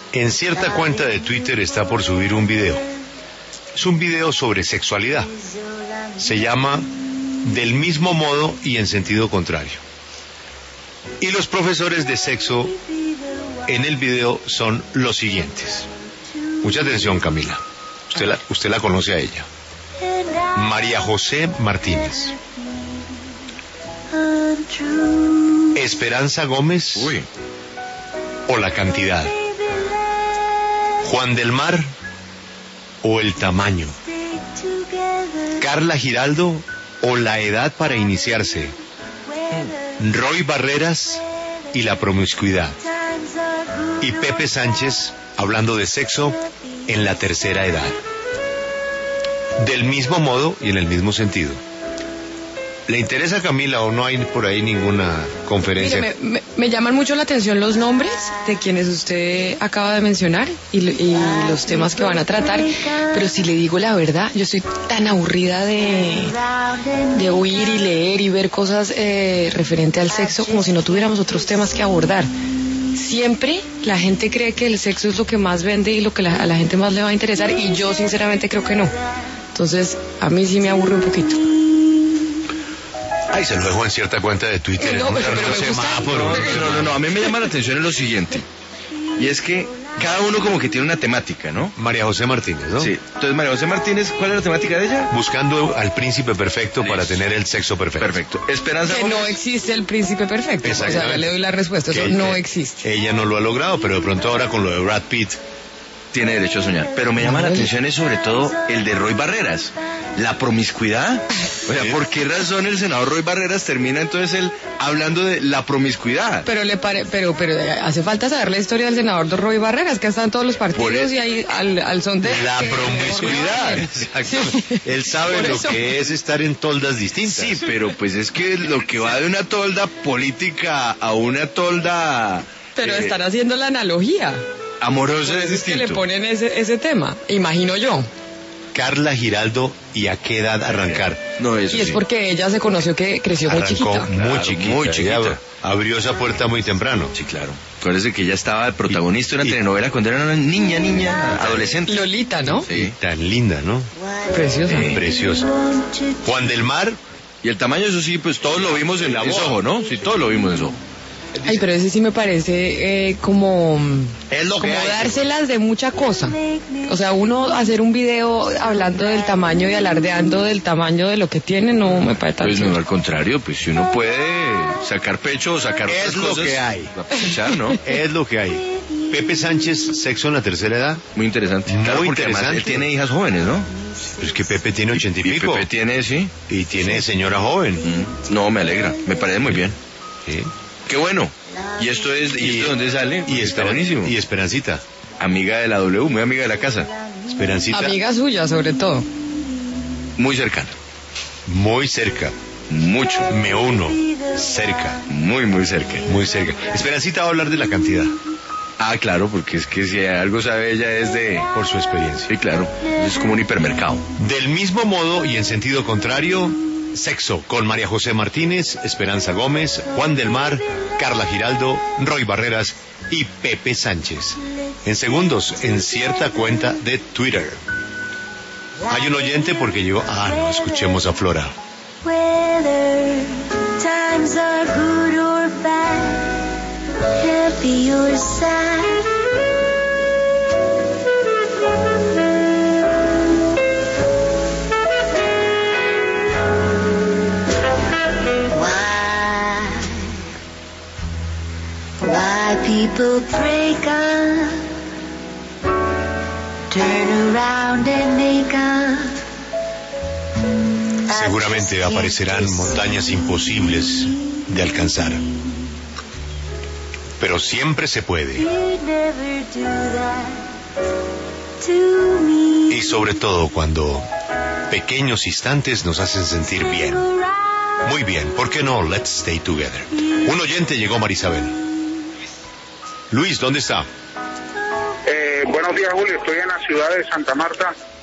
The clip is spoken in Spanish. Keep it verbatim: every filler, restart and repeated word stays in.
En cierta cuenta de Twitter está por subir un video. Es un video sobre sexualidad. Se llama Del mismo modo y en sentido contrario. Y los profesores de sexo en el video son los siguientes. Mucha atención, Camila. Usted la, usted la conoce a ella. María José Martínez. Esperanza Gómez. Uy. O La Cantidad. Juan del Mar o El Tamaño. Carla Giraldo o La Edad para Iniciarse. Roy Barreras y La Promiscuidad. Y Pepe Sánchez hablando de sexo en la tercera edad. Del mismo modo y en el mismo sentido. ¿Le interesa a Camila o no hay por ahí ninguna conferencia? Mire, me, me, me llaman mucho la atención los nombres de quienes usted acaba de mencionar y, y los temas que van a tratar, pero si le digo la verdad, yo estoy tan aburrida de, de oír y leer y ver cosas eh, referente al sexo como si no tuviéramos otros temas que abordar. Siempre la gente cree que el sexo es lo que más vende y lo que la, a la gente más le va a interesar, y yo sinceramente creo que no. Entonces, a mí sí me aburre un poquito. Ay, se lo dejo en cierta cuenta de Twitter. No, pero, pero no, me gusta. No, no, no, no, a mí me llama la atención en lo siguiente. Y es que cada uno como que tiene una temática, ¿no? María José Martínez, ¿no? Sí. Entonces, María José Martínez, ¿cuál es la temática de ella? Buscando al príncipe perfecto para tener el sexo perfecto. Perfecto. Esperanza Que Gómez. no existe el príncipe perfecto. O sea, ya le doy la respuesta, eso Que no ella- existe. Ella no lo ha logrado, pero de pronto ahora con lo de Brad Pitt. Tiene derecho a soñar. Pero me llama la atención es sobre todo el de Roy Barreras. La promiscuidad. O sea, ¿por qué razón el senador Roy Barreras termina entonces él hablando de la promiscuidad? Pero le pare, pero pero hace falta saber la historia del senador Roy Barreras, que ha estado en todos los Por partidos eso- y ahí al, al son de La que- promiscuidad. Sí. Él sabe Por lo eso. que es estar en toldas distintas. Sí, pero pues es que lo que va de una tolda política a una tolda Pero eh, están haciendo la analogía. amorosa Por es eso es que distinto. le ponen ese ese tema, imagino yo. Carla Giraldo, ¿y a qué edad arrancar? No, eso Y es sí. porque ella se conoció que creció muy Arrancó chiquita. muy Claro, chiquita. muy ella chiquita. abrió esa puerta muy temprano. Sí, claro. Acuérdese que ella estaba de protagonista de una Y- telenovela cuando era una niña, niña, adolescente. Lolita, ¿no? Sí. Tan linda, ¿no? Preciosa. Preciosa. Juan del Mar, Y el tamaño, eso sí, pues todos lo vimos en La en boda. Soho, ¿no? Sí, todos lo vimos en Soho. Ay, pero ese sí me parece eh, como, es lo que como hay. dárselas de mucha cosa. O sea, uno hacer un video hablando del tamaño y alardeando del tamaño de lo que tiene, no me parece tan Pues no, chévere. al contrario, pues si uno puede sacar pecho o sacar Es otras lo cosas, que hay. va a aprovechar, ¿no? Es lo que hay. Pepe Sánchez, sexo en la tercera edad. Muy interesante. Muy Claro, porque además interesante. él tiene hijas jóvenes, ¿no? Pero es que Pepe tiene ochenta y Y pico. Pepe tiene, sí. Y tiene señora joven. Mm, No, me alegra. Me parece muy bien. Sí. Qué bueno. ¿Y esto es, y esto de dónde sale? Y, Está Esperan- buenísimo. y Esperancita. Amiga de la W, muy amiga de la casa. Esperancita. Amiga suya, sobre todo. Muy cercana. Muy cerca. Mucho. Me uno. Cerca. Muy, muy cerca. Muy cerca. Esperancita va a hablar de la cantidad. Ah, claro, porque es que si algo sabe ella es de... Por su experiencia. Sí, claro. Es como un hipermercado. Del mismo modo y en sentido contrario, sexo con María José Martínez, Esperanza Gómez, Juan del Mar, Carla Giraldo, Roy Barreras y Pepe Sánchez. En segundos, en cierta cuenta de Twitter. Hay un oyente porque llegó... Ah, no, escuchemos a Flora. Whether times are good or bad, happy or sad. Why, why people break up, turn around and make up. Seguramente aparecerán montañas imposibles de alcanzar. Pero siempre se puede. Y sobre todo cuando pequeños instantes nos hacen sentir bien. Muy bien, ¿por qué no? Let's stay together. Un oyente llegó, Marisabel. Luis, ¿dónde está? Eh, buenos días, Julio. Estoy en la ciudad de Santa Marta